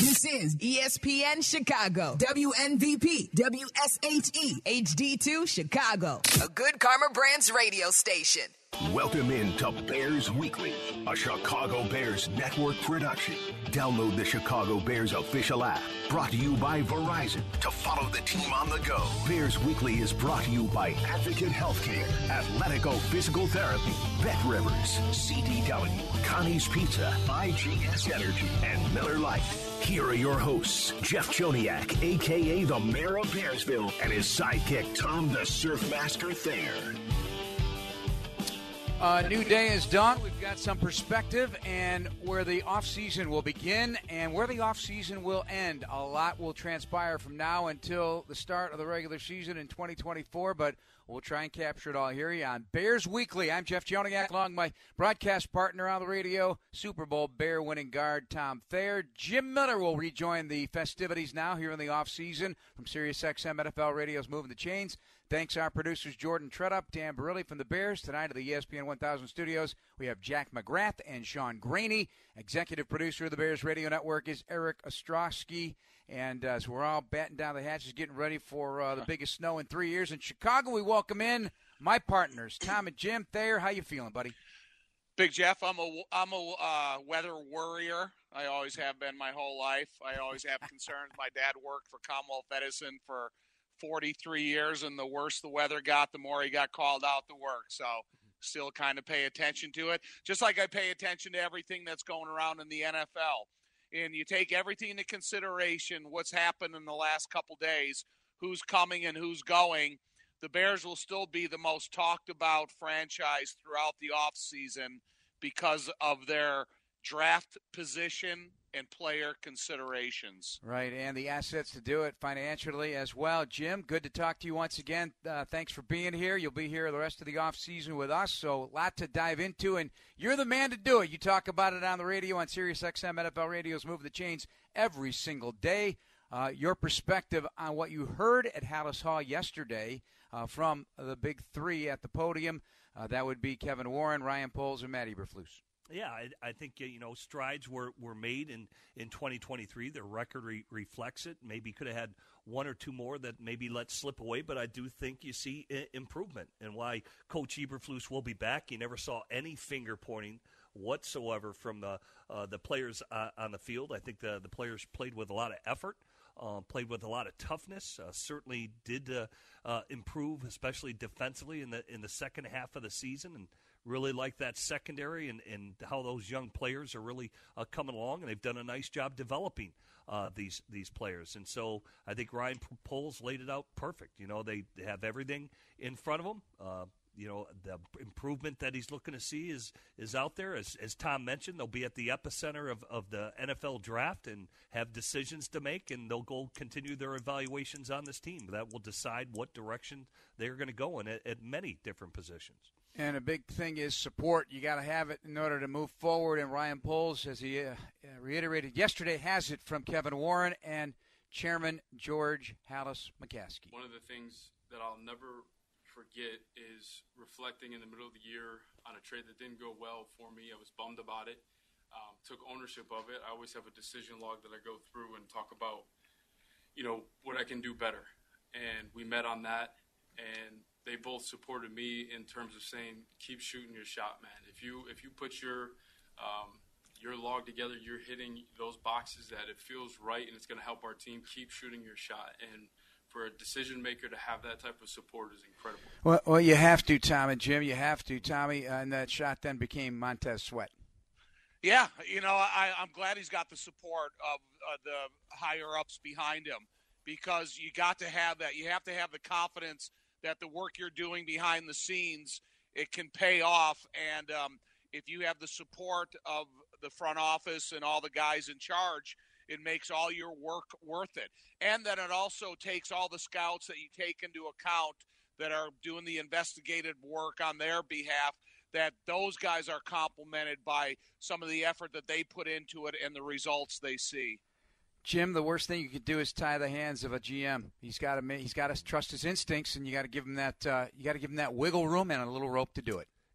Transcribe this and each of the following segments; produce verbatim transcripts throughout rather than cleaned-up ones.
This is E S P N Chicago, W N V P, W S H E, H D two Chicago, a Good Karma Brands radio station. Welcome in to Bears Weekly, a Chicago Bears network production. Download the Chicago Bears official app, brought to you by Verizon, to follow the team on the go. Bears Weekly is brought to you by Advocate Healthcare, Athletico Physical Therapy, Bet Rivers, C D W, Connie's Pizza, I G S Energy, and Miller Lite. Here are your hosts, Jeff Joniak, a k a the Mayor of Bearsville, and his sidekick, Tom the Surfmaster Thayer. A new day is done. We've got some perspective and where the offseason will begin and where the offseason will end. A lot will transpire from now until the start of the regular season in twenty twenty-four, but we'll try and capture it all here on Bears Weekly. I'm Jeff Joniak, along with my broadcast partner on the radio, Super Bowl Bear winning guard Tom Thayer. Jim Miller will rejoin the festivities now here in the offseason from SiriusXM N F L Radio's Moving the Chains. Thanks our producers Jordan Tredup, Dan Barilli from the Bears. Tonight at the E S P N one thousand studios, we have Jack McGrath and Sean Graney. Executive producer of the Bears Radio Network is Eric Ostrowski. And uh, so we're all batting down the hatches, getting ready for uh, the biggest snow in three years in Chicago. We welcome in my partners, Tom and Jim. Thayer, how you feeling, buddy? Big Jeff, I'm a, I'm a uh, weather worrier. I always have been my whole life. I always have concerns. My dad worked for Commonwealth Edison for forty-three years, and the worse the weather got, the more he got called out to work. So still kind of pay attention to it, just like I pay attention to everything that's going around in the N F L. And you take everything into consideration, what's happened in the last couple days, who's coming and who's going. The Bears will still be the most talked about franchise throughout the offseason because of their draft position and player considerations. Right, and the assets to do it financially as well. Jim, good to talk to you once again. Uh, thanks for being here. You'll be here the rest of the offseason with us, so a lot to dive into, and you're the man to do it. You talk about it on the radio on SiriusXM N F L Radio's Move the Chains every single day. Uh, your perspective on what you heard at Hallis Hall yesterday uh, from the big three at the podium, uh, that would be Kevin Warren, Ryan Poles, and Matt Eberflus. Yeah, I, I think, you know, strides were, were made in, in twenty twenty-three. Their record re- reflects it. Maybe could have had one or two more that maybe let slip away, but I do think you see I- improvement. And why Coach Eberflus will be back, you never saw any finger pointing whatsoever from the uh, the players uh, on the field. I think the, the players played with a lot of effort. Uh, played with a lot of toughness. Uh, certainly did uh, uh, improve, especially defensively in the in the second half of the season, and really like that secondary and, and how those young players are really uh, coming along, and they've done a nice job developing uh, these these players. And so I think Ryan Poles laid it out perfect. You know, they, they have everything in front of them. Uh, You know, the improvement that he's looking to see is is out there. As as Tom mentioned, they'll be at the epicenter of, of the N F L draft and have decisions to make, and they'll go continue their evaluations on this team. That will decide what direction they're going to go in at, at many different positions. And a big thing is support. You got to have it in order to move forward. And Ryan Poles, as he uh, reiterated yesterday, has it from Kevin Warren and Chairman George Hallis McCaskey. One of the things that I'll never forget is reflecting in the middle of the year on a trade that didn't go well for me. I was bummed about it, um, took ownership of it. I always have a decision log that I go through and talk about, you know, what I can do better. And we met on that, and they both supported me in terms of saying, keep shooting your shot, man. If you if you put your um, your log together, you're hitting those boxes that it feels right and it's going to help our team. Keep shooting your shot. And for a decision maker to have that type of support is incredible. Well, well, you have to, Tom and Jim. You have to, Tommy. Uh, and that shot then became Montez Sweat. Yeah, you know, I, I'm glad he's got the support of uh, the higher ups behind him, because you got to have that. You have to have the confidence that the work you're doing behind the scenes, it can pay off. And um, if you have the support of the front office and all the guys in charge, it makes all your work worth it. And then it also takes all the scouts that you take into account that are doing the investigative work on their behalf, that those guys are complimented by some of the effort that they put into it and the results they see. Jim, the worst thing you could do is tie the hands of a G M. He's got to he's got to trust his instincts, and you got to give him that uh, you got to give him that wiggle room and a little rope to do it.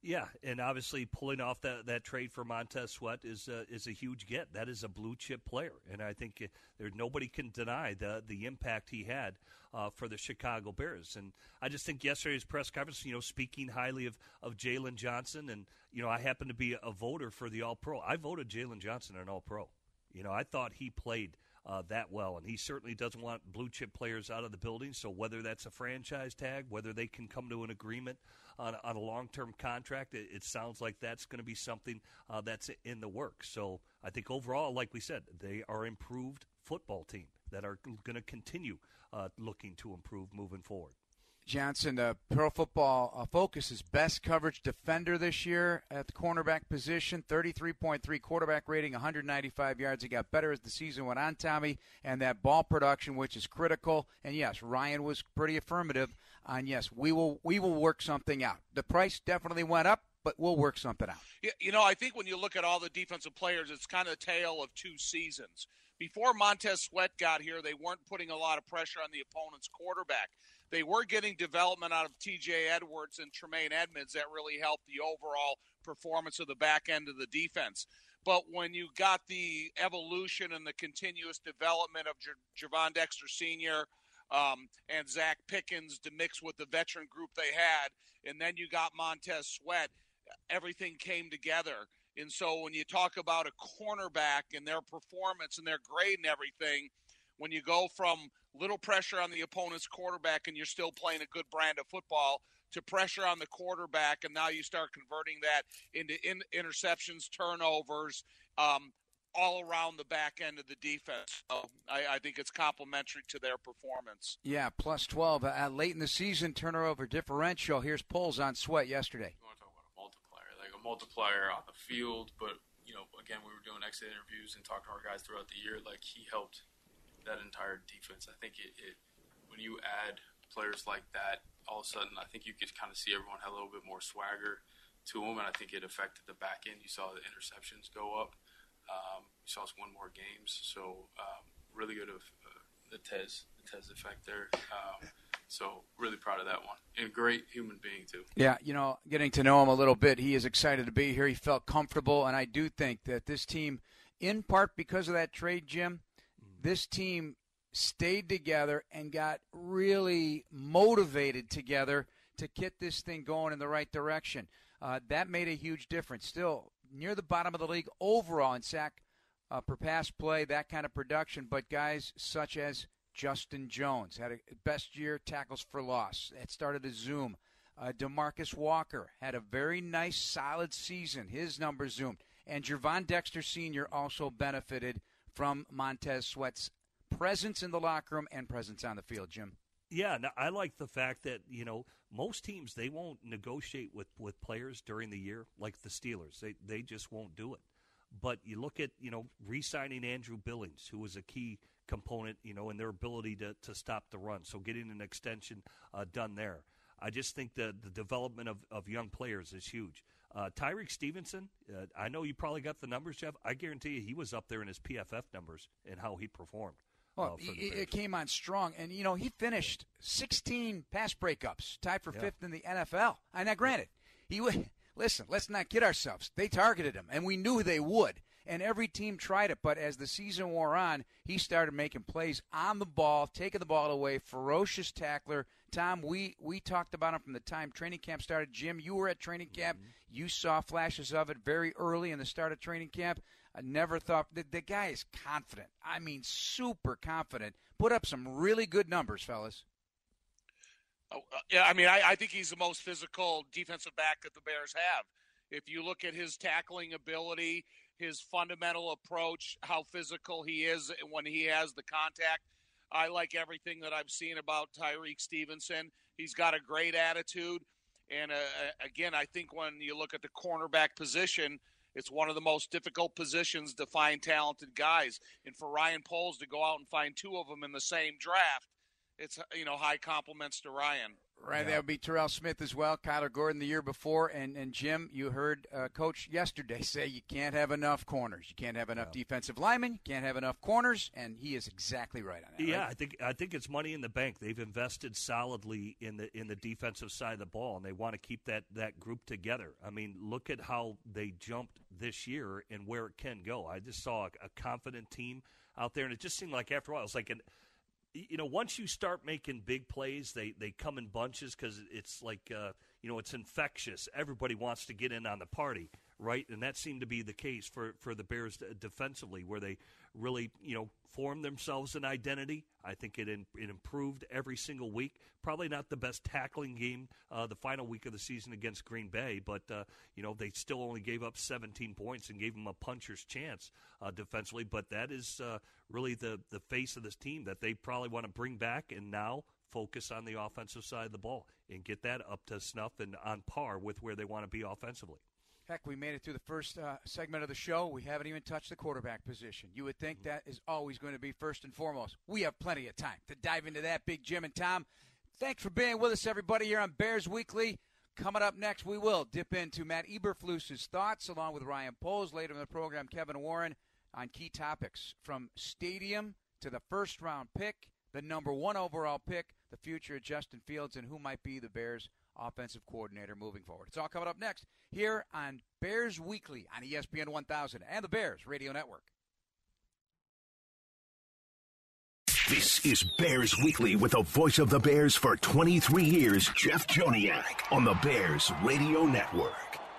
Yeah, and obviously pulling off that, that trade for Montez Sweat is a, is a huge get. That is a blue-chip player, and I think uh, there nobody can deny the the impact he had uh, for the Chicago Bears. And I just think yesterday's press conference, you know, speaking highly of, of Jalen Johnson, and, you know, I happen to be a voter for the All-Pro. I voted Jalen Johnson an All-Pro. You know, I thought he played Uh, that well, and he certainly doesn't want blue chip players out of the building. So whether that's a franchise tag, whether they can come to an agreement on, on a long term contract, it, it sounds like that's going to be something uh, that's in the works. So I think overall, like we said, they are improved football team that are going to continue uh, looking to improve moving forward. Johnson, the uh, Pro Football uh, Focus's best coverage defender this year at the cornerback position, thirty-three point three quarterback rating, one hundred ninety-five yards. He got better as the season went on, Tommy, and that ball production, which is critical. And, yes, Ryan was pretty affirmative on, yes, we will we will work something out. The price definitely went up, but we'll work something out. Yeah, you know, I think when you look at all the defensive players, it's kind of a tale of two seasons. Before Montez Sweat got here, they weren't putting a lot of pressure on the opponent's quarterback. They were getting development out of T J Edwards and Tremaine Edmonds that really helped the overall performance of the back end of the defense. But when you got the evolution and the continuous development of J- Javon Dexter Senior um, and Zach Pickens to mix with the veteran group they had, and then you got Montez Sweat, everything came together. And so when you talk about a cornerback and their performance and their grade and everything, when you go from little pressure on the opponent's quarterback and you're still playing a good brand of football to pressure on the quarterback, and now you start converting that into in- interceptions, turnovers, um, all around the back end of the defense. So I, I think it's complementary to their performance. Yeah, plus twelve. Uh, late in the season, turnover differential. Here's polls on Sweat yesterday. You want to talk about a multiplier, like a multiplier on the field, but, you know, again, we were doing exit interviews and talking to our guys throughout the year. Like, he helped that entire defense. I think it, it when you add players like that, all of a sudden I think you could kind of see everyone had a little bit more swagger to them, and I think it affected the back end. You saw the interceptions go up. Um, you saw us win more games. So um, really good of uh, the Tez, the Tez effect there. Um, so really proud of that one. And great human being too. Yeah, you know, getting to know him a little bit, he is excited to be here. He felt comfortable, and I do think that this team, in part because of that trade, Jim, this team stayed together and got really motivated together to get this thing going in the right direction. Uh, that made a huge difference. Still near the bottom of the league overall in sack uh, per pass play, that kind of production. But guys such as Justin Jones had a best year tackles for loss. That started to zoom. Uh, DeMarcus Walker had a very nice, solid season. His numbers zoomed. And Javon Dexter Senior also benefited from Montez Sweat's presence in the locker room and presence on the field, Jim. Yeah, no, I like the fact that, you know, most teams, they won't negotiate with, with players during the year like the Steelers. They they just won't do it. But you look at, you know, re-signing Andrew Billings, who was a key component, you know, in their ability to, to stop the run. So getting an extension uh, done there. I just think that the development of, of young players is huge. Uh, Tyreek Stevenson, uh, I know you probably got the numbers, Jeff. I guarantee you he was up there in his P F F numbers and how he performed. Well, uh, it, it came on strong. And, you know, he finished sixteen pass breakups, tied for yeah. fifth in the N F L. And now, granted, he would listen, let's not kid ourselves. They targeted him, and we knew they would. And every team tried it. But as the season wore on, he started making plays on the ball, taking the ball away, ferocious tackler. Tom, we, we talked about him from the time training camp started. Jim, you were at training camp. Mm-hmm. You saw flashes of it very early in the start of training camp. I never thought the, – the guy is confident. I mean, super confident. Put up some really good numbers, fellas. Oh, uh, yeah, I mean, I, I think he's the most physical defensive back that the Bears have. If you look at his tackling ability, his fundamental approach, how physical he is when he has the contact, I like everything that I've seen about Tyreek Stevenson. He's got a great attitude. And, uh, again, I think when you look at the cornerback position, it's one of the most difficult positions to find talented guys. And for Ryan Poles to go out and find two of them in the same draft, it's, you know, high compliments to Ryan. Right, Yeah. that would be Terrell Smith as well, Kyler Gordon the year before. And, and Jim, you heard uh, Coach yesterday say you can't have enough corners. You can't have enough Yeah. defensive linemen. You can't have enough corners, and he is exactly right on that. Yeah, right? I think I think it's money in the bank. They've invested solidly in the in the defensive side of the ball, and they want to keep that, that group together. I mean, look at how they jumped this year and where it can go. I just saw a, a confident team out there, and it just seemed like after a while, it's like an you know, once you start making big plays, they, they come in bunches because it's like, uh, you know, it's infectious. Everybody wants to get in on the party, right? And that seemed to be the case for, for the Bears defensively, where they really, you know, formed themselves an identity. I think it, in, it improved every single week. Probably not the best tackling game uh, the final week of the season against Green Bay, but, uh, you know, they still only gave up seventeen points and gave them a puncher's chance uh, defensively. But that is uh, really the, the face of this team that they probably want to bring back and now focus on the offensive side of the ball and get that up to snuff and on par with where they want to be offensively. Heck, we made it through the first uh, segment of the show. We haven't even touched the quarterback position. You would think that is always going to be first and foremost. We have plenty of time to dive into that, Big Jim and Tom. Thanks for being with us, everybody, here on Bears Weekly. Coming up next, we will dip into Matt Eberflus's thoughts, along with Ryan Poles. Later in the program, Kevin Warren on key topics from stadium to the first-round pick, the number one overall pick, the future of Justin Fields, and who might be the Bears' offensive coordinator moving forward. It's all coming up next here on Bears Weekly on E S P N one thousand and the Bears Radio Network. This is Bears Weekly with the voice of the Bears for twenty-three years, Jeff Joniak, on the Bears Radio Network.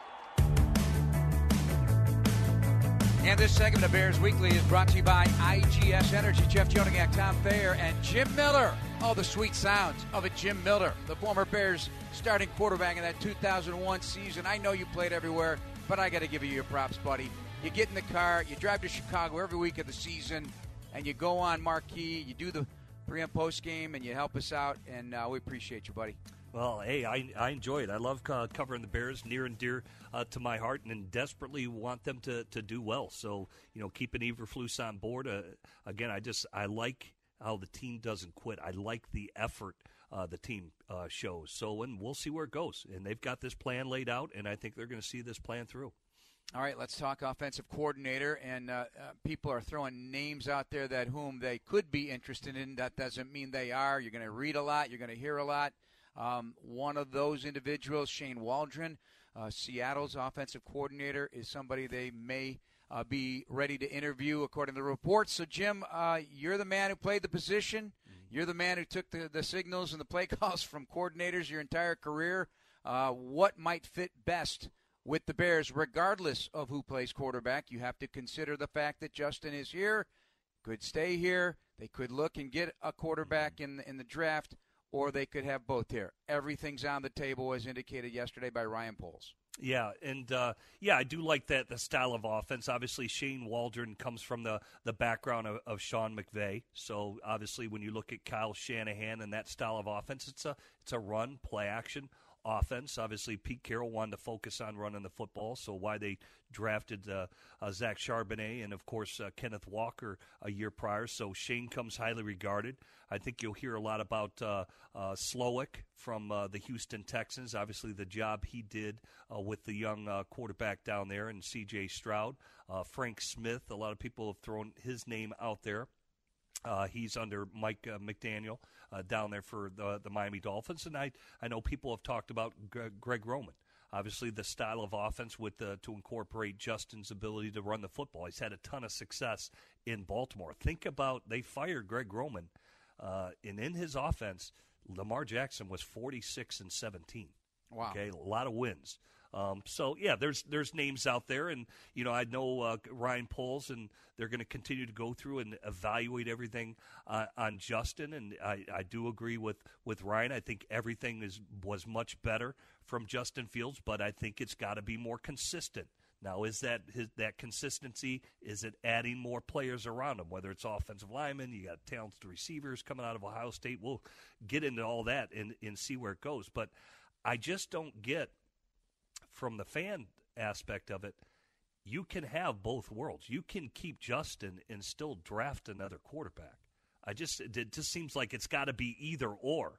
And this segment of Bears Weekly is brought to you by I G S Energy. Jeff Joniak, Tom Thayer, and Jim Miller. All the sweet sounds of a Jim Miller, the former Bears starting quarterback in that two thousand one season. I know you played everywhere, but I got to give you your props, buddy. You get in the car, you drive to Chicago every week of the season, and you go on Marquee, you do the pre- and post game, and you help us out, and uh, we appreciate you, buddy. Well, hey, I, I enjoy it. I love uh, covering the Bears, near and dear uh, to my heart, and desperately want them to, to do well. So, you know, keeping Eberflus on board. Uh, again, I just I like how the team doesn't quit. I like the effort uh, the team uh, shows. So, and we'll see where it goes. And they've got this plan laid out, and I think they're going to see this plan through. All right, let's talk offensive coordinator. And uh, uh, people are throwing names out there that whom they could be interested in. That doesn't mean they are. You're going to read a lot. You're going to hear a lot. Um, one of those individuals, Shane Waldron, uh, Seattle's offensive coordinator, is somebody they may uh, be ready to interview according to the reports. So, Jim, uh, you're the man who played the position. You're the man who took the, the signals and the play calls from coordinators your entire career. Uh, what might fit best with the Bears, regardless of who plays quarterback? You have to consider the fact that Justin is here, could stay here. They could look and get a quarterback in the, in the draft, or they could have both here. Everything's on the table, as indicated yesterday by Ryan Poles. Yeah, and, uh, yeah, I do like that, the style of offense. Obviously, Shane Waldron comes from the, the background of, of Sean McVay. So, obviously, when you look at Kyle Shanahan and that style of offense, it's a it's a run, play-action offense. Obviously, Pete Carroll wanted to focus on running the football, so why they drafted uh, uh, Zach Charbonnet and, of course, uh, Kenneth Walker a year prior. So Shane comes highly regarded. I think you'll hear a lot about uh, uh, Slowick from uh, the Houston Texans, obviously the job he did uh, with the young uh, quarterback down there, and C J Stroud. Uh, Frank Smith, a lot of people have thrown his name out there. Uh, he's under Mike uh, McDaniel uh, down there for the, the Miami Dolphins. And I, I know people have talked about G- Greg Roman. Obviously, the style of offense with uh, to incorporate Justin's ability to run the football. He's had a ton of success in Baltimore. Think about, they fired Greg Roman, uh, and in his offense, Lamar Jackson was forty-six and seventeen. Wow. Okay, a lot of wins. Um, so, yeah, there's there's names out there, and, you know, I know uh, Ryan Poles, and they're going to continue to go through and evaluate everything uh, on Justin, and I, I do agree with, with Ryan. I think everything is was much better from Justin Fields, but I think it's got to be more consistent. Now, is that his, that consistency, is it adding more players around him, whether it's offensive linemen, you got talented receivers coming out of Ohio State. We'll get into all that and, and see where it goes, but I just don't get, from the fan aspect of it, you can have both worlds. You can keep Justin and still draft another quarterback. I just it just seems like it's got to be either or.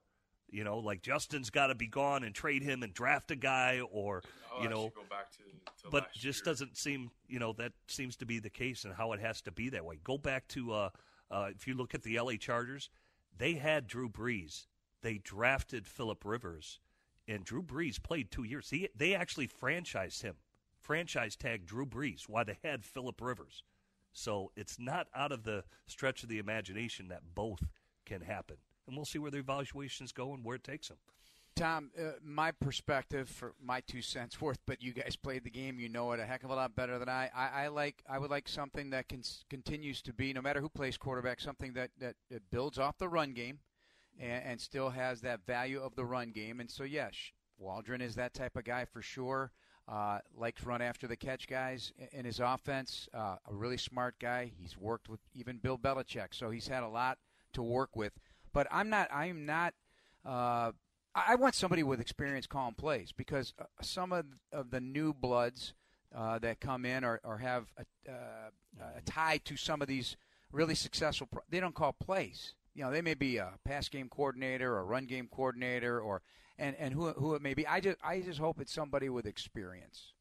You know, like Justin's got to be gone and trade him and draft a guy, or I'll you know, go back to, to but last just year. doesn't seem, you know, that seems to be the case and how it has to be that way. Go back to uh, uh, if you look at the L A Chargers, they had Drew Brees, they drafted Phillip Rivers, and Drew Brees played two years. He, they actually franchised him, franchise tagged Drew Brees while they had Phillip Rivers. So it's not out of the stretch of the imagination that both can happen. And we'll see where the evaluations go and where it takes them. Tom, uh, my perspective for my two cents worth, but you guys played the game, you know it a heck of a lot better than I. I, I like I would like something that can, continues to be, no matter who plays quarterback, something that, that, that builds off the run game and, and still has that value of the run game. And so, yes, Waldron is that type of guy for sure. Uh, likes run after the catch guys in his offense. Uh, a really smart guy. He's worked with even Bill Belichick, so he's had a lot to work with. But I'm not. I'm not. Uh, I want somebody with experience calling plays because uh, some of of the new bloods uh, that come in or, or have a, uh, a tie to some of these really successful. Pro- they don't call plays. You know, they may be a pass game coordinator or a run game coordinator or and, and who who it may be. I just I just hope it's somebody with experience.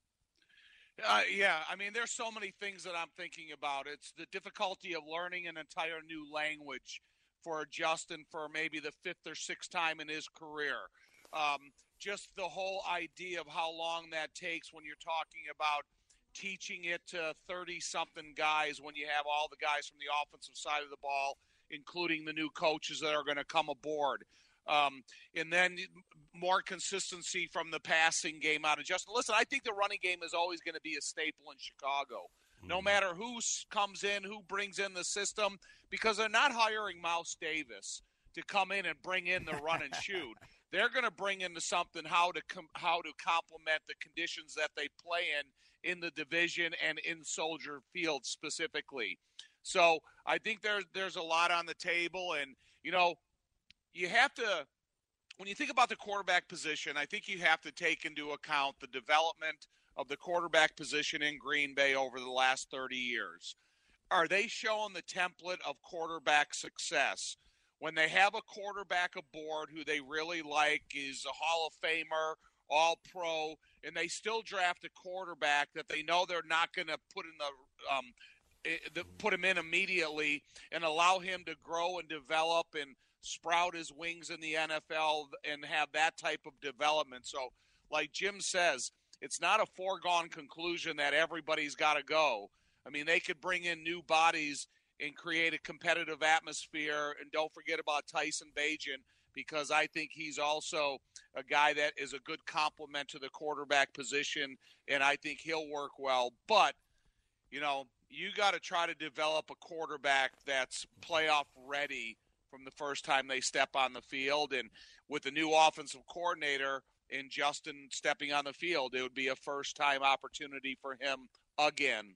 Uh, yeah, I mean, there's so many things that I'm thinking about. It's the difficulty of learning an entire new language for Justin for maybe the fifth or sixth time in his career. Um, just the whole idea of how long that takes when you're talking about teaching it to thirty-something guys when you have all the guys from the offensive side of the ball, including the new coaches that are going to come aboard. Um, and then more consistency from the passing game out of Justin. Listen, I think the running game is always going to be a staple in Chicago. No matter who comes in, who brings in the system, because they're not hiring Mouse Davis to come in and bring in the run and shoot. They're going to bring into something how to com- how to complement the conditions that they play in in the division and in Soldier Field specifically. So I think there's there's a lot on the table, and you know, you have to when you think about the quarterback position, I think you have to take into account the development of the quarterback position in Green Bay over the last thirty years. Are they showing the template of quarterback success? When they have a quarterback aboard who they really like, is a Hall of Famer, All-Pro, and they still draft a quarterback that they know they're not going to put in the um, the, put him in immediately and allow him to grow and develop and sprout his wings in the N F L and have that type of development. So, like Jim says, it's not a foregone conclusion that everybody's got to go. I mean, they could bring in new bodies and create a competitive atmosphere. And don't forget about Tyson Bagent, because I think he's also a guy that is a good complement to the quarterback position, and I think he'll work well. But, you know, you got to try to develop a quarterback that's playoff ready from the first time they step on the field. And with the new offensive coordinator and Justin stepping on the field, it would be a first-time opportunity for him again.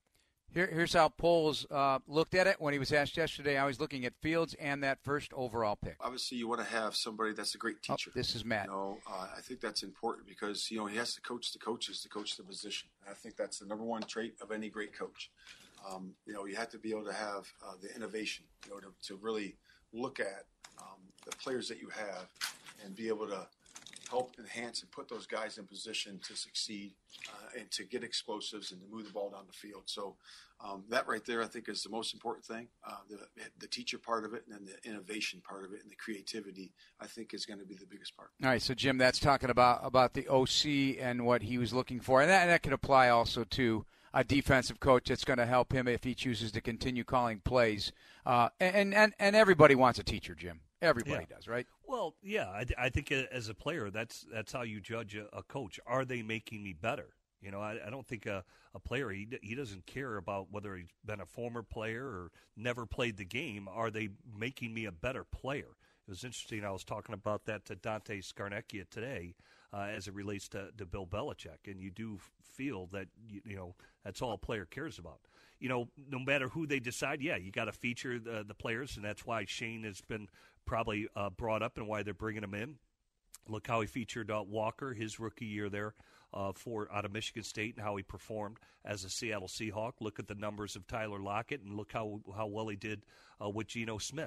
Here, here's how Poles uh, looked at it when he was asked yesterday. I was looking at Fields and that first overall pick. Obviously, you want to have somebody that's a great teacher. Oh, this is Matt. You know, uh, I think that's important because, you know, he has to coach the coaches to coach the position. And I think that's the number one trait of any great coach. Um, you know, you have to be able to have uh, the innovation, you know, to, to really look at um, the players that you have and be able to help enhance and put those guys in position to succeed uh, and to get explosives and to move the ball down the field. So um, that right there, I think, is the most important thing. Uh, the, the teacher part of it and then the innovation part of it and the creativity, I think, is going to be the biggest part. All right, so, Jim, that's talking about, about the O C and what he was looking for. And that, and that could apply also to a defensive coach that's going to help him if he chooses to continue calling plays. Uh, and, and, and everybody wants a teacher, Jim. Everybody yeah. does, right? Well, yeah, I, I think as a player, that's that's how you judge a, a coach. Are they making me better? You know, I, I don't think a, a player, he, he doesn't care about whether he's been a former player or never played the game. Are they making me a better player? It was interesting. I was talking about that to Dante Scarnecchia today uh, as it relates to, to Bill Belichick, and you do feel that, you, you know, that's all a player cares about. You know, no matter who they decide, yeah, you got to feature the, the players, and that's why Shane has been probably uh, brought up and why they're bringing him in. Look how he featured uh, Walker, his rookie year there uh, for out of Michigan State, and how he performed as a Seattle Seahawk. Look at the numbers of Tyler Lockett, and look how how well he did uh, with Geno Smith.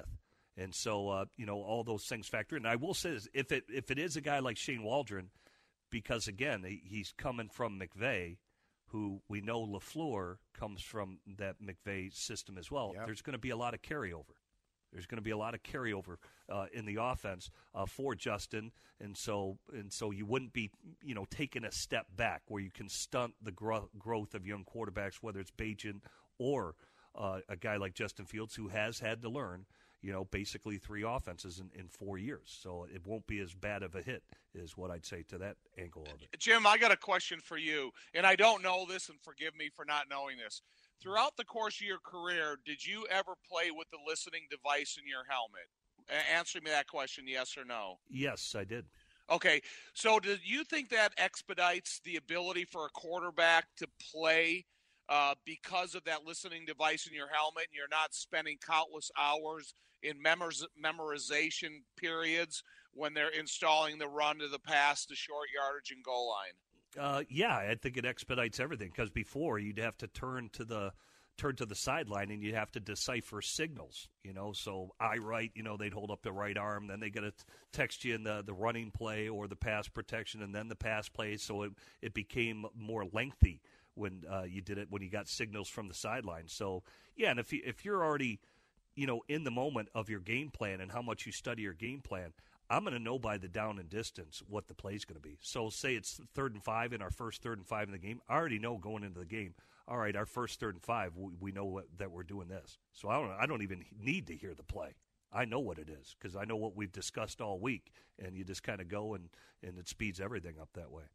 And so, uh, you know, all those things factor in. And I will say this, if it if it is a guy like Shane Waldron, because, again, he, he's coming from McVay, who we know LaFleur comes from that McVay system as well, yep. There's going to be a lot of carryover. There's going to be a lot of carryover uh, in the offense uh, for Justin, and so and so you wouldn't be, you know, taking a step back where you can stunt the gro- growth of young quarterbacks, whether it's Bagent or uh, a guy like Justin Fields, who has had to learn, you know, basically three offenses in, in four years. So it won't be as bad of a hit, is what I'd say to that angle of it. Jim, I got a question for you, and I don't know this, and forgive me for not knowing this. Throughout the course of your career, did you ever play with the listening device in your helmet? A- answer me that question, yes or no. Yes, I did. Okay, so do you think that expedites the ability for a quarterback to play uh, because of that listening device in your helmet, and you're not spending countless hours in memoriz- memorization periods when they're installing the run to the pass, the short yardage, and goal line? Uh, yeah, I think it expedites everything, because before you'd have to turn to the turn to the sideline and you'd have to decipher signals, you know. So I right, you know, they'd hold up the right arm, then they got to text you in the, the running play or the pass protection, and then the pass play. So it it became more lengthy when uh, you did it when you got signals from the sideline. So yeah, and if you, if you're already, you know, in the moment of your game plan and how much you study your game plan, I'm going to know by the down and distance what the play is going to be. So say it's third and five in our first third and five in the game. I already know going into the game, all right, our first third and five, we, we know what, that we're doing this. So I don't I don't even need to hear the play. I know what it is because I know what we've discussed all week, and you just kind of go and, and it speeds everything up that way.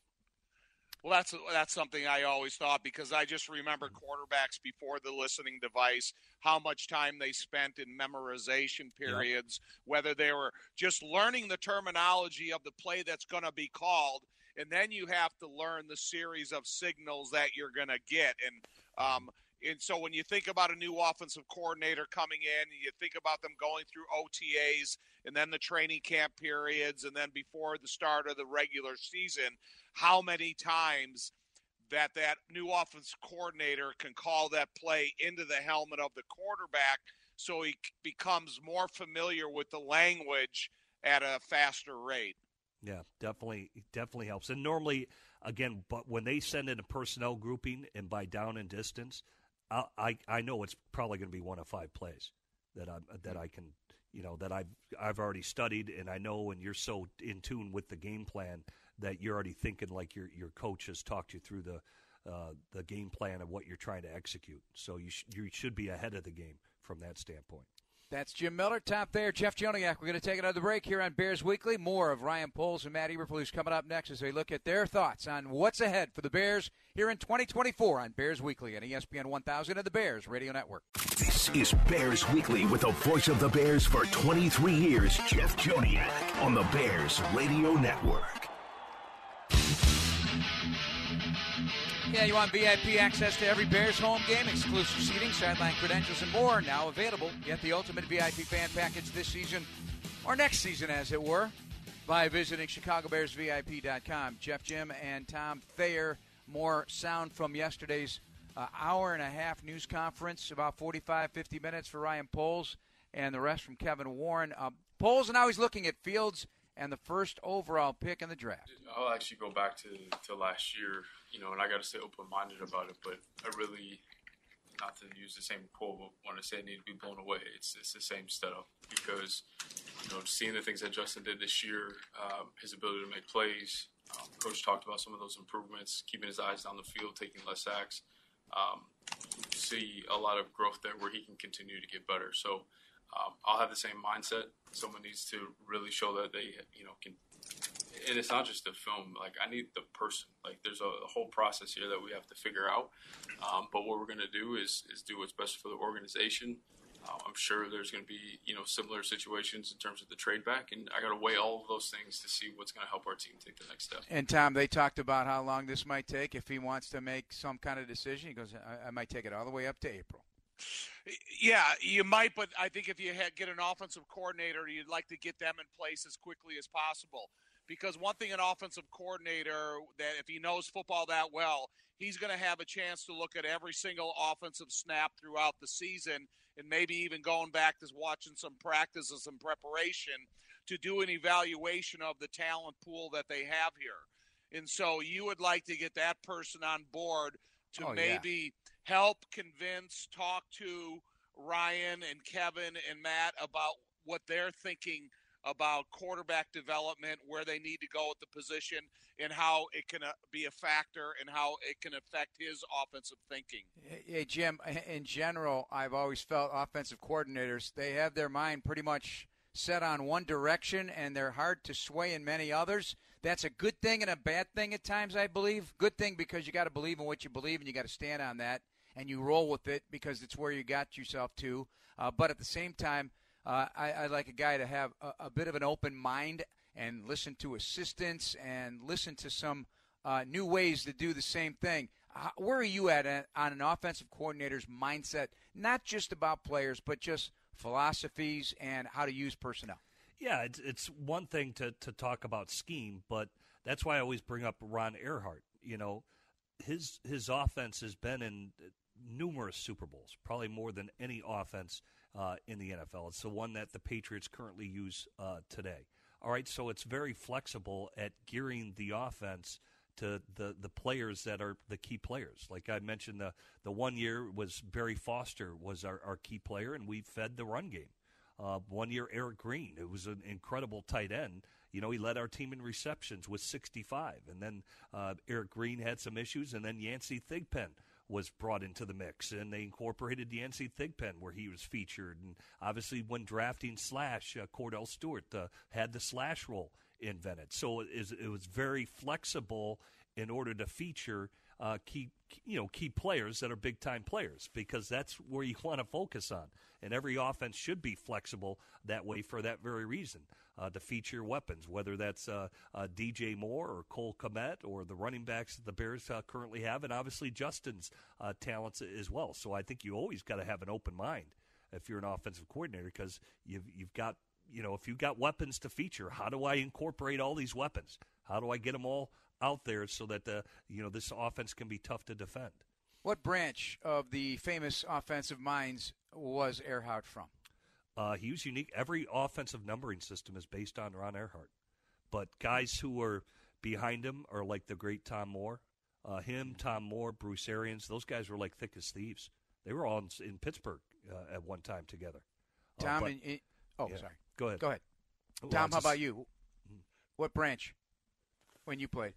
Well, that's that's something I always thought, because I just remember quarterbacks before the listening device, how much time they spent in memorization periods, yep. Whether they were just learning the terminology of the play that's going to be called, and then you have to learn the series of signals that you're going to get. And um, and so when you think about a new offensive coordinator coming in, and you think about them going through O T As and then the training camp periods and then before the start of the regular season, how many times that that new offensive coordinator can call that play into the helmet of the quarterback so he becomes more familiar with the language at a faster rate. Yeah, definitely, definitely helps. And normally, again, but when they send in a personnel grouping and by down and distance, I I, I know it's probably going to be one of five plays that I that I can, you know, that I've I've already studied, and I know, and you're so in tune with the game plan that you're already thinking like your your coach has talked you through the uh, the game plan of what you're trying to execute. So you sh- you should be ahead of the game from that standpoint. That's Jim Miller, top there. Jeff Joniak. We're going to take another break here on Bears Weekly. More of Ryan Poles and Matt Eberflus coming up next as they look at their thoughts on what's ahead for the Bears here in twenty twenty-four on Bears Weekly on E S P N one thousand and the Bears Radio Network. This is Bears Weekly with the voice of the Bears for twenty-three years, Jeff Joniak, on the Bears Radio Network. Yeah, you want V I P access to every Bears home game, exclusive seating, sideline credentials, and more. Now available. Get the ultimate V I P fan package this season, or next season, as it were, by visiting Chicago Bears V I P dot com. Jeff, Jim, and Tom Thayer. More sound from yesterday's uh, hour and a half news conference, about forty-five, fifty minutes for Ryan Poles, and the rest from Kevin Warren. Uh, Poles now he's looking at Fields and the first overall pick in the draft. I'll actually go back to, to last year, you know, and I got to stay open-minded about it, but I really, not to use the same quote, but when I say I need to be blown away, it's it's the same setup because, you know, seeing the things that Justin did this year, um, his ability to make plays, um, Coach talked about some of those improvements, keeping his eyes down the field, taking less sacks, um, see a lot of growth there where he can continue to get better. So, Um, I'll have the same mindset. Someone needs to really show that they, you know, can. And it's not just the film. Like, I need the person. Like, there's a, a whole process here that we have to figure out. Um, but what we're going to do is is do what's best for the organization. Uh, I'm sure there's going to be, you know, similar situations in terms of the trade back, and I got to weigh all of those things to see what's going to help our team take the next step. And Tom, they talked about how long this might take if he wants to make some kind of decision. He goes, I, I might take it all the way up to April. Yeah, you might, but I think if you had, get an offensive coordinator, you'd like to get them in place as quickly as possible because one thing an offensive coordinator, that if he knows football that well, he's going to have a chance to look at every single offensive snap throughout the season, and maybe even going back to watching some practices and preparation to do an evaluation of the talent pool that they have here. And so you would like to get that person on board to oh, maybe yeah. help convince, talk to Ryan and Kevin and Matt about what they're thinking about quarterback development, where they need to go at the position, and how it can uh, be a factor and how it can affect his offensive thinking. Hey, Jim, in general, I've always felt offensive coordinators, they have their mind pretty much set on one direction, and they're hard to sway in many others. That's a good thing and a bad thing at times, I believe. Good thing because you got to believe in what you believe, and you got to stand on that, and you roll with it because it's where you got yourself to. Uh, but at the same time, Uh, I, I like a guy to have a, a bit of an open mind and listen to assistants and listen to some uh, new ways to do the same thing. Uh, where are you at uh, on an offensive coordinator's mindset, not just about players, but just philosophies and how to use personnel? Yeah, it's, it's one thing to, to talk about scheme, but that's why I always bring up Ron Erhardt. You know, his his offense has been in numerous Super Bowls, probably more than any offense Uh, in the N F L. It's the one that the Patriots currently use uh, today. All right, so it's very flexible at gearing the offense to the, the players that are the key players. Like I mentioned, the, the one year was Barry Foster was our, our key player, and we fed the run game. Uh, one year, Eric Green, it was an incredible tight end. You know, he led our team in receptions with sixty-five. And then uh, Eric Green had some issues, and then Yancey Thigpen was brought into the mix, and they incorporated Yancey Thigpen where he was featured. And obviously when drafting Slash, uh, Cordell Stewart uh, had the Slash role invented. So it, is, it was very flexible in order to feature uh, key, you know, key players that are big-time players, because that's where you want to focus on. And every offense should be flexible that way for that very reason, uh, to feature weapons, whether that's uh, uh, D J Moore or Cole Kmet or the running backs that the Bears uh, currently have, and obviously Justin's uh, talents as well. So I think you always got to have an open mind if you're an offensive coordinator, because you've, you've got, you know, if you've got weapons to feature, how do I incorporate all these weapons? How do I get them all out there so that the, you know, this offense can be tough to defend? What branch of the famous offensive minds was Erhardt from? Uh, he was unique. Every offensive numbering system is based on Ron Erhardt. But guys who were behind him are like the great Tom Moore. Uh, him, Tom Moore, Bruce Arians, those guys were like thick as thieves. They were all in, in Pittsburgh uh, at one time together. Uh, Tom, but, and, and, oh, yeah. sorry. Go ahead. Go ahead. Well, Tom, how just, about you? What branch when you played?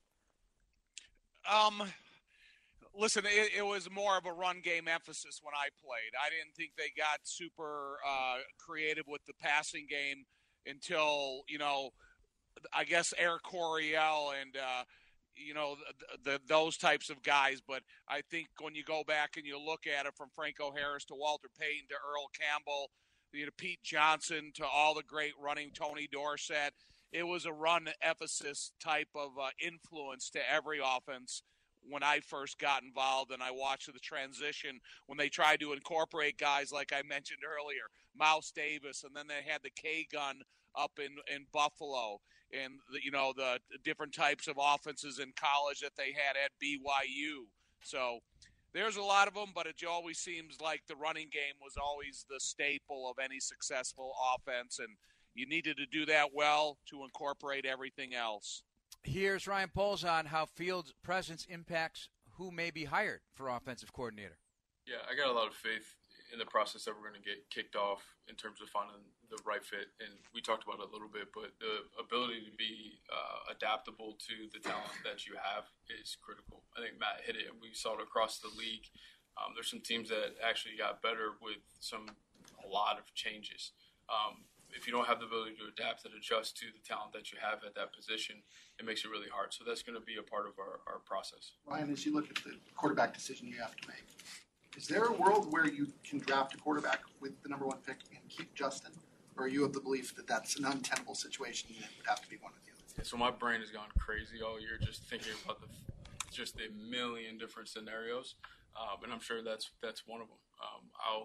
Um, listen, it, it was more of a run game emphasis when I played. I didn't think they got super uh, creative with the passing game until, you know, I guess Eric Coryell and, uh, you know, the, the, those types of guys. But I think when you go back and you look at it from Franco Harris to Walter Payton to Earl Campbell, you know, Pete Johnson to all the great running, Tony Dorsett, it was a run emphasis type of uh, influence to every offense when I first got involved, and I watched the transition when they tried to incorporate guys like I mentioned earlier, Mouse Davis, and then they had the K-gun up in, in Buffalo, and, the, you know, the different types of offenses in college that they had at B Y U. So there's a lot of them, but it always seems like the running game was always the staple of any successful offense, and you needed to do that well to incorporate everything else. Here's Ryan Poles on how field presence impacts who may be hired for offensive coordinator. Yeah, I got a lot of faith in the process that we're going to get kicked off in terms of finding the right fit. And we talked about it a little bit, but the ability to be uh, adaptable to the talent that you have is critical. I think Matt hit it. We saw it across the league. Um, there's some teams that actually got better with some a lot of changes. Um, if you don't have the ability to adapt and adjust to the talent that you have at that position, it makes it really hard. So that's going to be a part of our, our process. Ryan, as you look at the quarterback decision you have to make, is there a world where you can draft a quarterback with the number one pick and keep Justin? Or are you of the belief that that's an untenable situation and it would have to be one or the other? Yeah, so my brain has gone crazy all year just thinking about the just a million different scenarios, um, and I'm sure that's that's one of them. Um, I'll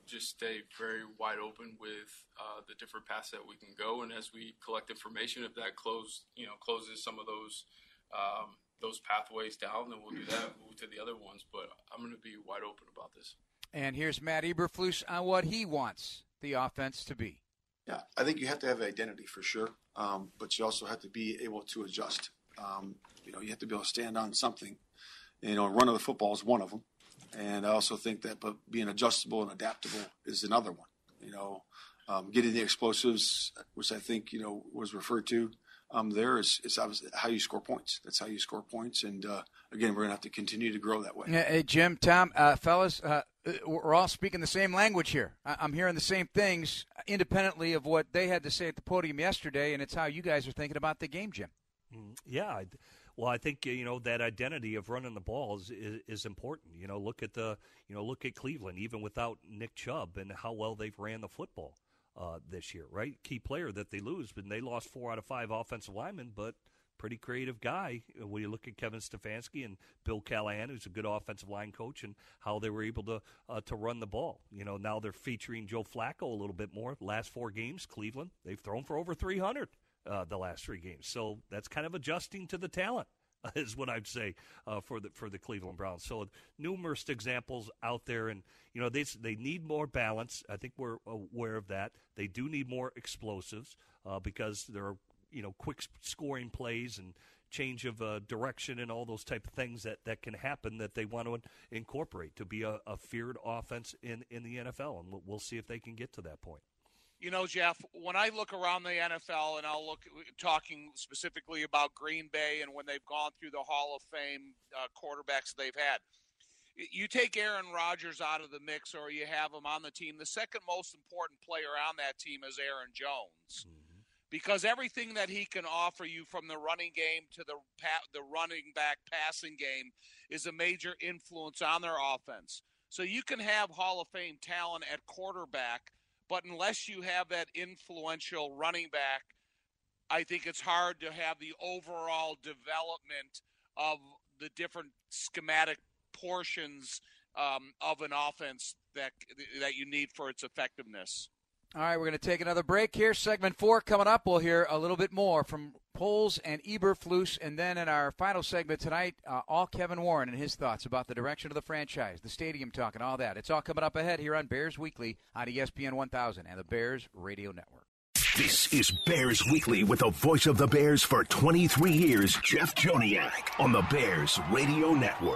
just stay very wide open with uh, the different paths that we can go. And as we collect information, if that close, you know, closes some of those um, those pathways down, then we'll do that, move to the other ones. But I'm going to be wide open about this. And here's Matt Eberflus on what he wants the offense to be. Yeah, I think you have to have identity for sure, um, but you also have to be able to adjust. Um, you know, you have to be able to stand on something. You know, run of the football is one of them. And I also think that but being adjustable and adaptable is another one. You know, um, getting the explosives, which I think, you know, was referred to um, there, is, is obviously how you score points. That's how you score points. And, uh, again, we're going to have to continue to grow that way. Hey, Jim, Tom, uh, fellas, uh, we're all speaking the same language here. I'm hearing the same things independently of what they had to say at the podium yesterday, and it's how you guys are thinking about the game, Jim. Yeah, well, I think, you know, that identity of running the ball is, is, is important. You know, look at the, you know, look at Cleveland, even without Nick Chubb, and how well they've ran the football uh, this year, right? Key player that they lose, but they lost four out of five offensive linemen, but pretty creative guy. When you look at Kevin Stefanski and Bill Callahan, who's a good offensive line coach, and how they were able to uh, to run the ball. You know, now they're featuring Joe Flacco a little bit more. Last four games, Cleveland, they've thrown for over three hundred. Uh, the last three games, so that's kind of adjusting to the talent, uh, is what I'd say uh, for the for the Cleveland Browns. So numerous examples out there, and you know they they need more balance. I think we're aware of that. They do need more explosives uh, because there are you know quick scoring plays and change of uh, direction and all those type of things that, that can happen that they want to incorporate to be a, a feared offense in in the N F L, and we'll, we'll see if they can get to that point. You know, Jeff, when I look around the N F L, and I'll look talking specifically about Green Bay and when they've gone through the Hall of Fame uh, quarterbacks they've had, you take Aaron Rodgers out of the mix or you have him on the team, the second most important player on that team is Aaron Jones. Mm-hmm. Because everything that he can offer you from the running game to the the running back passing game is a major influence on their offense. So you can have Hall of Fame talent at quarterback, but unless you have that influential running back, I think it's hard to have the overall development of the different schematic portions um, of an offense that that you need for its effectiveness. All right, we're going to take another break here. Segment four coming up. We'll hear a little bit more from Poles and Eberflus, and then in our final segment tonight, uh, all Kevin Warren and his thoughts about the direction of the franchise, the stadium talk, and all that. It's all coming up ahead here on Bears Weekly on E S P N one thousand and the Bears Radio Network. This is Bears Weekly with the voice of the Bears for twenty-three years, Jeff Joniak, on the Bears Radio Network.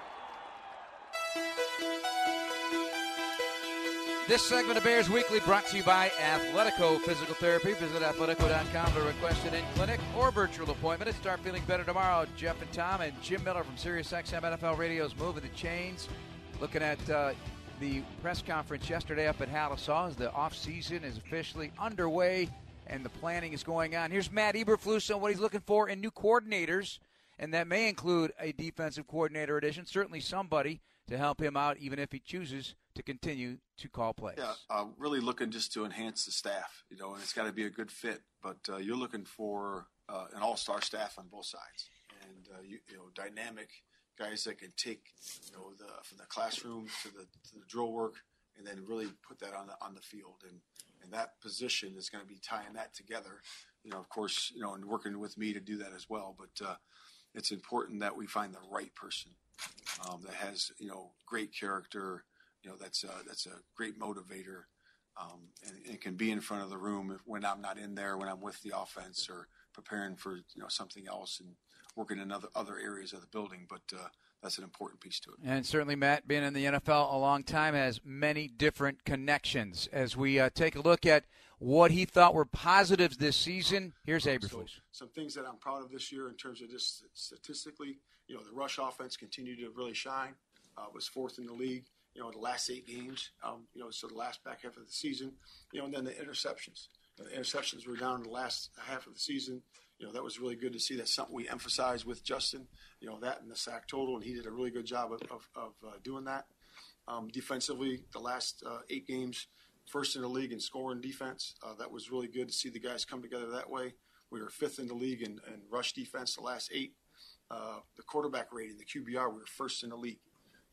This segment of Bears Weekly brought to you by Athletico Physical Therapy. Visit athletico dot com to request an in-clinic or virtual appointment and start feeling better tomorrow. Jeff and Tom and Jim Miller from SiriusXM N F L Radio's Moving the Chains. Looking at uh, the press conference yesterday up at Halisaw as the offseason is officially underway and the planning is going on. Here's Matt Eberflus on what he's looking for in new coordinators, and that may include a defensive coordinator addition, certainly somebody to help him out even if he chooses to continue to call plays. Yeah, uh, really looking just to enhance the staff, you know, and it's got to be a good fit. But uh, you're looking for uh, an all-star staff on both sides, and uh, you, you know, dynamic guys that can take, you know, the from the classroom to the to the drill work, and then really put that on the on the field. And and that position is going to be tying that together. You know, of course, you know, and working with me to do that as well. But uh, it's important that we find the right person um, that has, you know, great character. You know, that's a, that's a great motivator, um, and, and can be in front of the room when I'm not in there, when I'm with the offense or preparing for, you know, something else and working in other, other areas of the building. But uh, that's an important piece to it. And certainly, Matt, being in the N F L a long time, has many different connections. As we uh, take a look at what he thought were positives this season, here's Eberflus. So, some things that I'm proud of this year in terms of just statistically, you know, the rush offense continued to really shine. Uh, was fourth in the league. You know, the last eight games, um, you know, so the last back half of the season, you know, and then the interceptions. The interceptions were down in the last half of the season. You know, that was really good to see. That's something we emphasized with Justin, you know, that and the sack total, and he did a really good job of, of, of uh, doing that. Um, defensively, the last uh, eight games, first in the league in scoring defense. Uh, that was really good to see the guys come together that way. We were fifth in the league in, in rush defense the last eight. Uh, the quarterback rating, the Q B R, we were first in the league.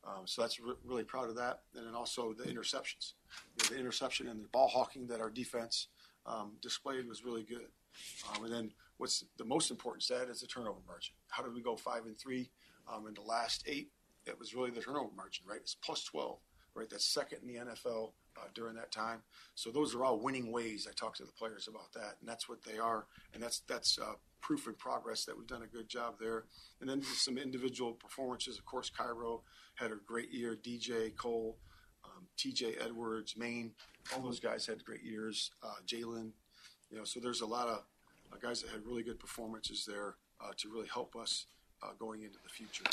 Um, so that's re- really proud of that. And then also the interceptions. You know, the interception and the ball hawking that our defense um, displayed was really good. Um, and then what's the most important stat is the turnover margin. How did we go five and three um, in the last eight? It was really the turnover margin, right? It's plus twelve, right? That's second in the N F L uh, during that time. So those are all winning ways. I talk to the players about that, and that's what they are. And that's that's uh, proof and progress that we've done a good job there. And then just some individual performances. Of course, Cairo had a great year. D J Cole, um, T J Edwards, Maine, all those guys had great years. Uh, Jalen, you know, so there's a lot of uh, guys that had really good performances there uh, to really help us uh, going into the future.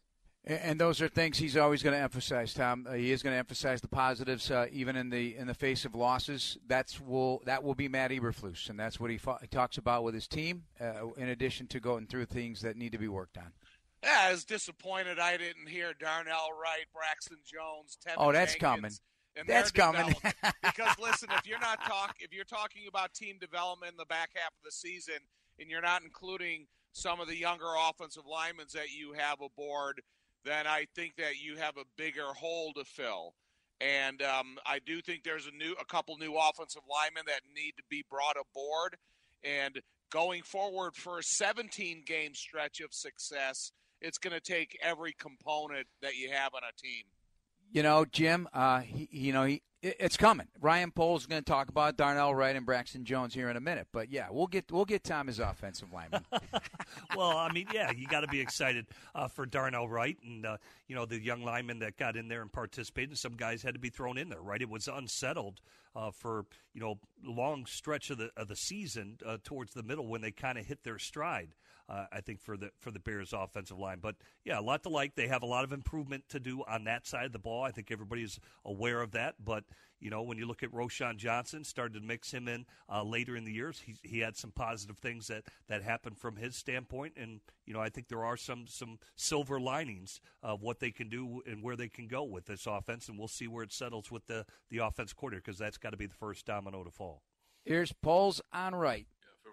And those are things he's always going to emphasize, Tom. Uh, he is going to emphasize the positives, uh, even in the in the face of losses. That's will that will be Matt Eberflus, and that's what he, fo- he talks about with his team. Uh, in addition to going through things that need to be worked on. Yeah, I was disappointed I didn't hear Darnell Wright, Braxton Jones, Tevin Oh, that's Jenkins coming. That's coming. Because listen, if you're not talk, if you're talking about team development in the back half of the season, and you're not including some of the younger offensive linemen that you have aboard, then I think that you have a bigger hole to fill. And um, I do think there's a new, a couple new offensive linemen that need to be brought aboard. And going forward for a seventeen-game stretch of success, it's going to take every component that you have on a team. You know, Jim, uh, he, you know, he, it, it's coming. Ryan Poles is going to talk about Darnell Wright and Braxton Jones here in a minute. But, yeah, we'll get we'll get Tom his offensive lineman. Well, I mean, yeah, you got to be excited uh, for Darnell Wright and, uh, you know, the young linemen that got in there and participated. Some guys had to be thrown in there, right? It was unsettled uh, for, you know, long stretch of the of the season uh, towards the middle when they kind of hit their stride. Uh, I think for the for the Bears offensive line. But, yeah, a lot to like. They have a lot of improvement to do on that side of the ball. I think everybody's aware of that. But, you know, when you look at Roschon Johnson, started to mix him in uh, later in the years, he, he had some positive things that, that happened from his standpoint. And, you know, I think there are some, some silver linings of what they can do and where they can go with this offense. And we'll see where it settles with the, the offense coordinator, because that's got to be the first domino to fall. Here's Poles on Wright.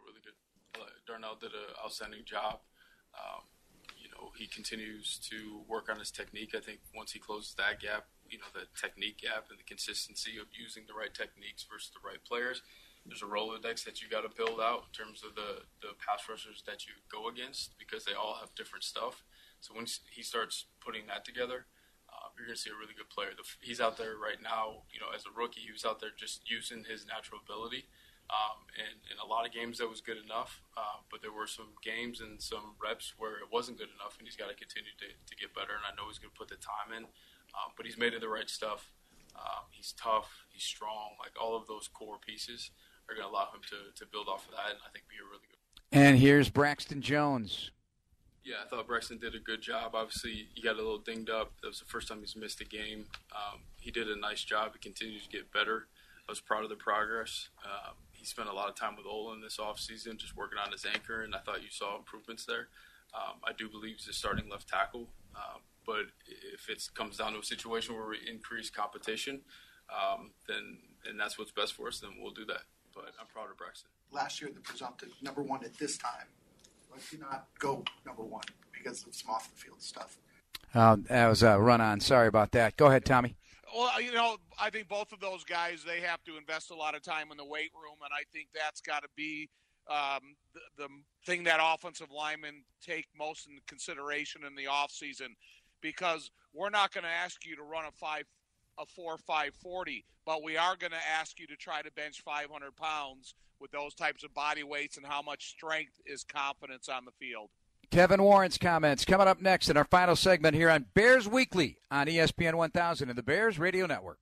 Darnell did an outstanding job. Um, you know, he continues to work on his technique. I think once he closes that gap, you know, the technique gap and the consistency of using the right techniques versus the right players, there's a Rolodex that you got to build out in terms of the, the pass rushers that you go against, because they all have different stuff. So when he starts putting that together, uh, you're going to see a really good player. The, he's out there right now, you know, as a rookie, he was out there just using his natural ability. Um, and in a lot of games that was good enough, uh, but there were some games and some reps where it wasn't good enough, and he's got to continue to, to get better. And I know he's going to put the time in, um, but he's made it the right stuff. Um, he's tough, he's strong. Like all of those core pieces are going to allow him to, to build off of that, and I think be a really good. And here's Braxton Jones. Yeah, I thought Braxton did a good job. Obviously, he got a little dinged up. That was the first time he's missed a game. Um, he did a nice job. He continues to get better. I was proud of the progress. Um, He spent a lot of time with Olin this offseason, just working on his anchor, and I thought you saw improvements there. Um, I do believe he's a starting left tackle, um, but if it comes down to a situation where we increase competition, um, then and that's what's best for us, then we'll do that. But I'm proud of Braxton. Last year, the presumptive number one at this time. Why did you not go number one because of some off-the-field stuff? Um, that was a run-on. Sorry about that. Go ahead, Tommy. Well, you know, I think both of those guys, they have to invest a lot of time in the weight room, and I think that's got to be um, the, the thing that offensive linemen take most into consideration in the offseason, because we're not going to ask you to run a five, a four five forty, but we are going to ask you to try to bench five hundred pounds with those types of body weights, and how much strength is confidence on the field. Kevin Warren's comments coming up next in our final segment here on Bears Weekly on E S P N one thousand and the Bears Radio Network.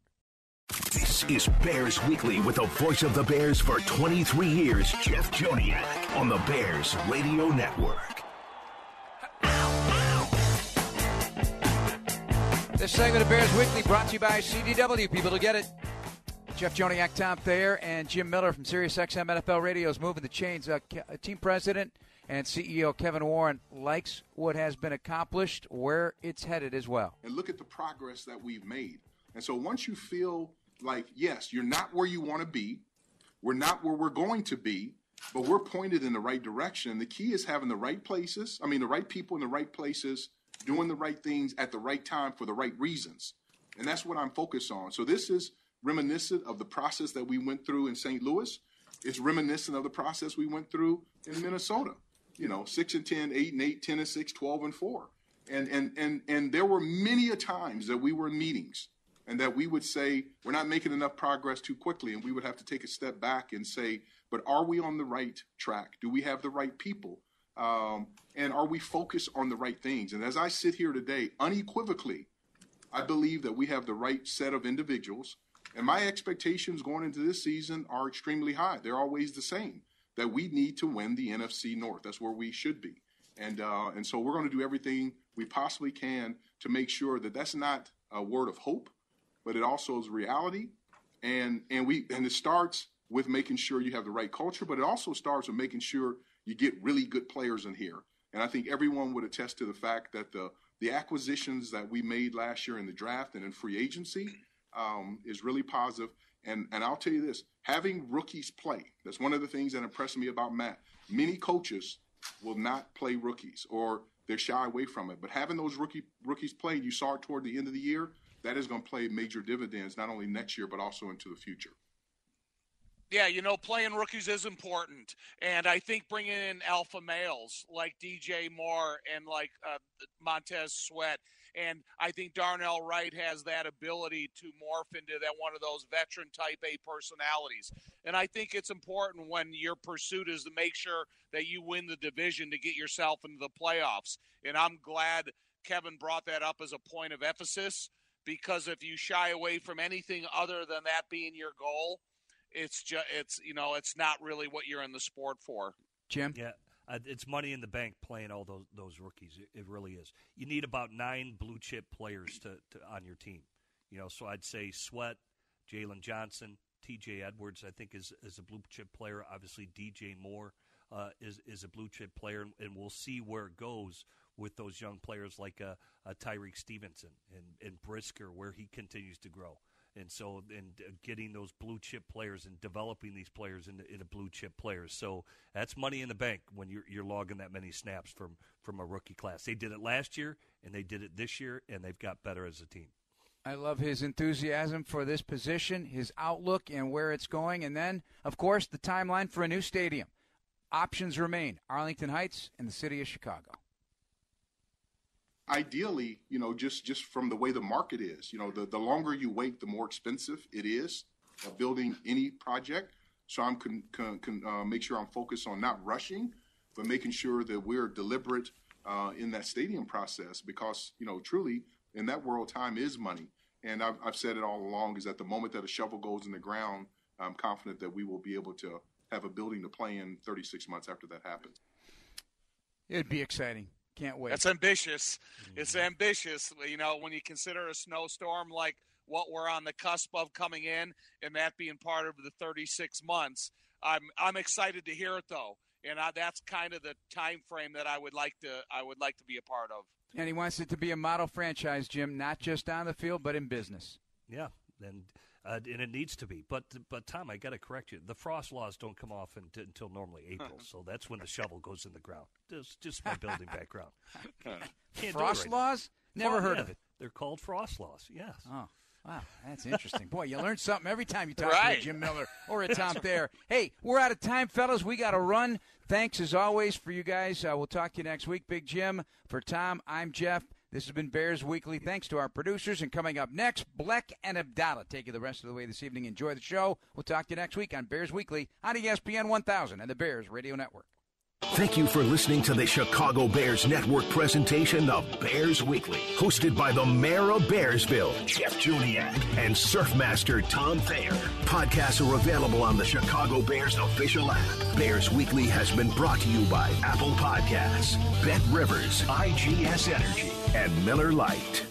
This is Bears Weekly with the voice of the Bears for twenty-three years, Jeff Joniak, on the Bears Radio Network. This segment of Bears Weekly brought to you by C D W. People to get it. Jeff Joniak, Tom Thayer, and Jim Miller from SiriusXM N F L Radio is moving the chains. Uh, team president and C E O Kevin Warren likes what has been accomplished, where it's headed as well. And look at the progress that we've made. And so once you feel like, yes, you're not where you want to be, we're not where we're going to be, but we're pointed in the right direction. The key is having the right places, I mean, the right people in the right places doing the right things at the right time for the right reasons. And that's what I'm focused on. So this is reminiscent of the process that we went through in Saint Louis. It's reminiscent of the process we went through in Minnesota. You know, six and ten, eight and eight, ten and six, twelve and four. And and and and there were many a times that we were in meetings and that we would say, we're not making enough progress too quickly. And we would have to take a step back and say, but are we on the right track? Do we have the right people? Um, and are we focused on the right things? And as I sit here today, unequivocally, I believe that we have the right set of individuals. And my expectations going into this season are extremely high. They're always the same, that we need to win the N F C North. That's where we should be. And uh, and so we're going to do everything we possibly can to make sure that that's not a word of hope, but it also is reality. And and we and it starts with making sure you have the right culture, but it also starts with making sure you get really good players in here. And I think everyone would attest to the fact that the the acquisitions that we made last year in the draft and in free agency um, is really positive. And and I'll tell you this, having rookies play, that's one of the things that impressed me about Matt. Many coaches will not play rookies or they're shy away from it. But having those rookie rookies play, you saw it toward the end of the year, that is going to play major dividends, not only next year, but also into the future. Yeah, you know, playing rookies is important. And I think bringing in alpha males like D J Moore and like uh, Montez Sweat, and I think Darnell Wright has that ability to morph into that one of those veteran type A personalities. And I think it's important when your pursuit is to make sure that you win the division to get yourself into the playoffs. And I'm glad Kevin brought that up as a point of emphasis, because if you shy away from anything other than that being your goal, it's just, it's, you know, it's not really what you're in the sport for. Jim? Yeah. Uh, it's money in the bank playing all those those rookies. It, it really is. You need about nine blue chip players to, to on your team. You know, so I'd say Sweat, Jalen Johnson, T J Edwards, I think is is a blue chip player. Obviously, D J Moore uh, is is a blue chip player, and, and we'll see where it goes with those young players like uh, uh, Tyreek Stevenson and, and Brisker, where he continues to grow. And so, and uh, getting those blue chip players and developing these players into, into blue chip players. So that's money in the bank when you're you're logging that many snaps from from a rookie class. They did it last year, and they did it this year, and they've got better as a team. I love his enthusiasm for this position, his outlook, and where it's going. And then, of course, the timeline for a new stadium. Options remain: Arlington Heights and the city of Chicago. Ideally, you know, just, just from the way the market is, you know, the, the longer you wait, the more expensive it is uh, building any project. So I'm con, con, con, uh, make sure I'm focused on not rushing, but making sure that we're deliberate uh, in that stadium process, because, you know, truly in that world, time is money. And I've, I've said it all along, is at the moment that a shovel goes in the ground, I'm confident that we will be able to have a building to play in thirty-six months after that happens. It'd be exciting. Can't wait. That's ambitious. Mm-hmm. It's ambitious, you know, when you consider a snowstorm like what we're on the cusp of coming in, and that being part of the thirty-six months. I'm I'm excited to hear it though, and I, that's kind of the time frame that I would like to I would like to be a part of. And he wants it to be a model franchise, Jim, not just on the field but in business. Yeah, and uh, and it needs to be. But but Tom, I got to correct you. The frost laws don't come off until, until normally April, so that's when the shovel goes in the ground. Just just my building background. Can't frost right laws? Never oh, heard yeah, of it. They're called frost laws. Yes. Oh. Wow, that's interesting. Boy, you learn something every time you talk right. to a Jim Miller or a Tom Thayer. Hey, we're out of time, fellas. We got to run. Thanks, as always, for you guys. Uh, we'll talk to you next week. Big Jim. For Tom, I'm Jeff. This has been Bears Weekly. Thanks to our producers. And coming up next, Bleck and Abdallah take you the rest of the way this evening. Enjoy the show. We'll talk to you next week on Bears Weekly on E S P N one thousand and the Bears Radio Network. Thank you for listening to the Chicago Bears Network presentation of Bears Weekly, hosted by the mayor of Bearsville, Jeff Juniak, and Surfmaster Tom Thayer. Podcasts are available on the Chicago Bears official app. Bears Weekly has been brought to you by Apple Podcasts, Bet Rivers, I G S Energy, and Miller Lite.